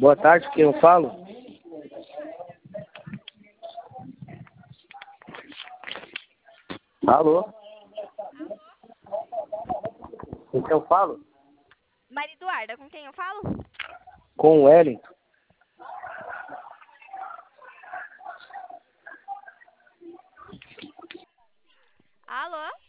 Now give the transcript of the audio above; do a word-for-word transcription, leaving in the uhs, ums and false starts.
Boa tarde, quem eu falo? Alô? Com quem eu falo? Maria Eduarda, com quem eu falo? Com o Wellington. Alô?